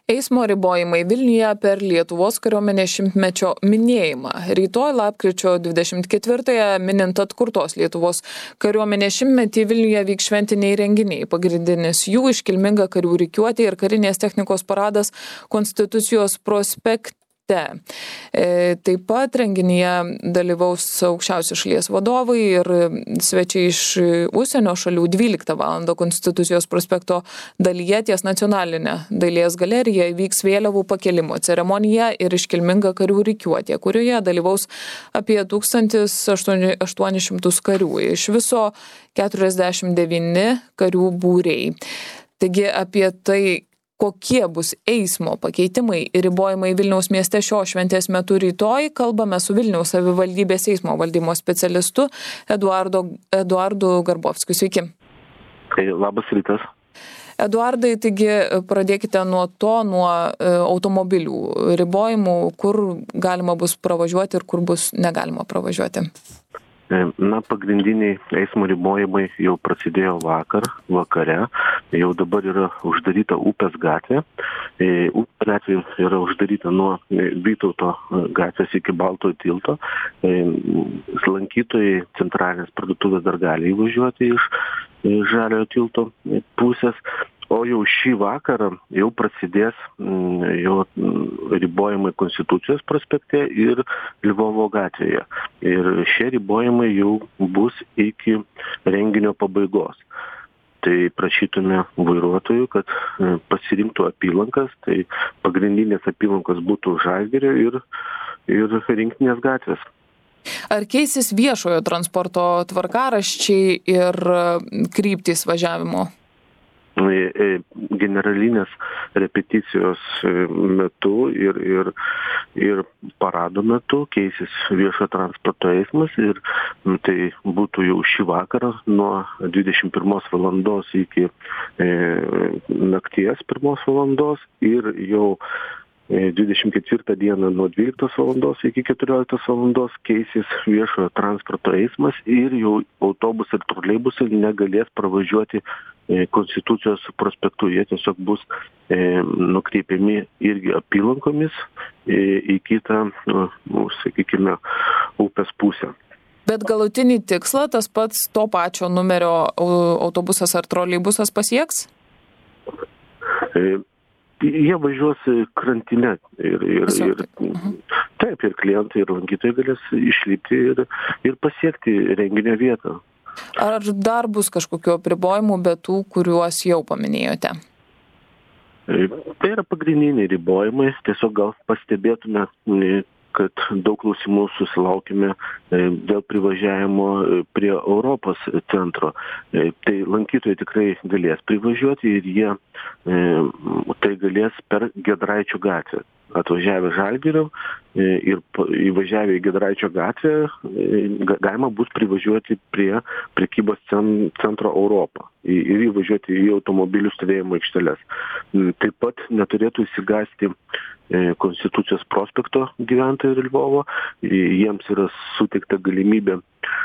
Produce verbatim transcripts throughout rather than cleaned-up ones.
Eismo ribojimai Vilniuje per Lietuvos kariuomenės šimtmečio minėjimą. Rytoj lapkričio dvidešimt ketvirtąją minint atkurtos Lietuvos kariuomenės šimtmetį Vilniuje vyks šventiniai renginiai. Pagrindinis jų iškilminga karių rikiuotė ir karinės technikos paradas Konstitucijos prospekte. Taip pat renginyje dalyvaus aukščiausi šalies vadovai ir svečiai iš užsienio šalių. Dvyliktą valandą Konstitucijos prospekto dalyje ties Nacionalinė dailės galerija vyks vėliavų pakėlimo ceremonija ir iškilminga karių rikiuotė, kurioje dalyvaus apie tūkstantis aštuonis šimtus karių. Iš viso keturiasdešimt devyni karių būriai. Taigi apie tai, kokie bus eismo pakeitimai ir ribojimai Vilniaus mieste šio šventės metu rytoj, kalbame su Vilniaus savivaldybės eismo valdymo specialistu Eduardo, Eduardu Garbovskiu. Sveiki. Labas rytas. Eduardai, taigi pradėkite nuo to, nuo automobilių ribojimų, kur galima bus pravažiuoti ir kur bus negalima pravažiuoti. Na, pagrindiniai eismo ribojimai jau prasidėjo vakar, vakare. Jau dabar yra uždaryta Upės gatvė. Upės gatvė yra uždaryta nuo Vytauto gatvės iki Baltojo tilto. Lankytojai centralinės parduotuvės dar gali įvažiuoti iš Žaliojo tilto pusės. O jau šį vakarą jau prasidės jau ribojimai Konstitucijos prospekte ir Lvovo gatvėje. Ir šie ribojimai jau bus iki renginio pabaigos. Tai prašytume vairuotojų, kad pasirinktų apylankas, tai pagrindinės apylankos būtų Žalgirio ir, ir Rinktinės gatvės. Ar keisis viešojo transporto tvarkaraščiai ir kryptys važiavimo? Generalinės repeticijos metu ir, ir, ir parado metu keisis viešo transporto eismas ir tai būtų jau šį vakarą nuo dvidešimt pirmos valandos iki e, nakties pirmos valandos ir jau dvidešimt ketvirtą dieną nuo dvyliktos valandos iki keturioliktos valandos keisis viešojo transporto eismas ir jau autobusai ir troleibusai negalės pravažiuoti Konstitucijos prospektu. Jie tiesiog bus e, nukreipiami irgi apylankomis e, į kitą, nu, sakykime, upės pusę. Bet galutinį tikslą tas pats to pačio numerio autobusas ar troleibusas pasieks? E, Jie važiuos krantine ir, ir, ir taip, ir klientai, ir lankytojai galės išlipti ir, ir pasiekti renginio vietą. Ar dar bus kažkokių apribojimų be tų, kuriuos jau paminėjote? Tai yra pagrindiniai ribojimai. Tiesiog gal pastebėtume, kad daug klausimų susilaukime dėl privažiavimo prie Europos centro. Tai lankytojai tikrai galės privažiuoti ir jie tai galės per Giedraičio gatvę. Atvažiavę Žalgirio ir įvažiavę į Giedraičio gatvę galima bus privažiuoti prie prekybos centro Europą ir įvažiuoti į automobilių stovėjimo aikšteles. Taip pat neturėtų įsigąsti Konstitucijos prospekto gyventojai Lvovo. Jiems yra suteikta galimybė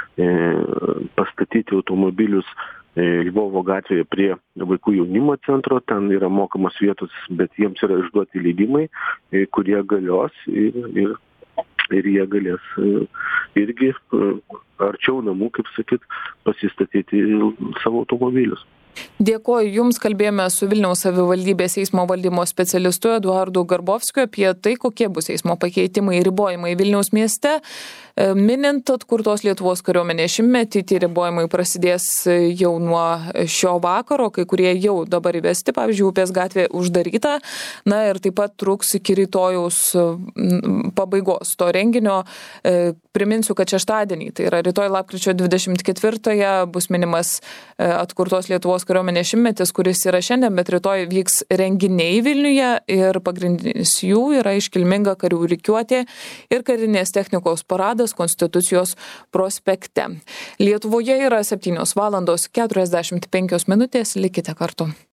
pastatyti automobilius Lvovo gatvėje prie vaikų jaunimo centro, ten yra mokamos vietos, bet jiems yra išduoti leidimai, kurie galios ir, ir, ir jie galės irgi arčiau namų, kaip sakyt, pasistatyti savo automobilius. Dėkoju Jums, kalbėjome su Vilniaus savivaldybės eismo valdymo specialistu Eduardu Garbovskiu apie tai, kokie bus eismo pakeitimai ir ribojimai Vilniaus mieste. Minint atkurtos Lietuvos kariuomenės šimtmetį, tie ribojimai prasidės jau nuo šio vakaro, kai kurie jau dabar įvesti, pavyzdžiui, Upės gatvė uždaryta, na ir taip pat truks iki rytojaus pabaigos to renginio. Priminsiu, kad šeštadienį, tai yra rytoj lapkričio dvidešimt ketvirtąją, bus minimas atkurtos Lietuvos kariuomenės šimtmetis, kuris yra šiandien, bet rytoj vyks renginiai Vilniuje ir pagrindinis jų yra iškilminga karių rikiuotė ir karinės technikos paradas Konstitucijos prospekte. Lietuvoje yra septynios valandos keturiasdešimt penkios minutės, likite kartu.